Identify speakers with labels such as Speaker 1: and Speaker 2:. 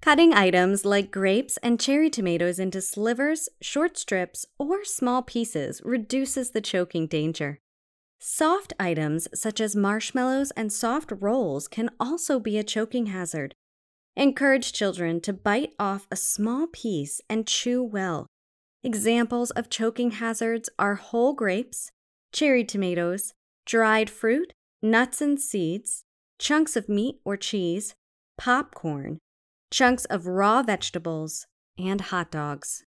Speaker 1: Cutting items like grapes and cherry tomatoes into slivers, short strips, or small pieces reduces the choking danger. Soft items such as marshmallows and soft rolls can also be a choking hazard. Encourage children to bite off a small piece and chew well. Examples of choking hazards are whole grapes, cherry tomatoes, dried fruit, nuts and seeds, chunks of meat or cheese, popcorn, chunks of raw vegetables, and hot dogs.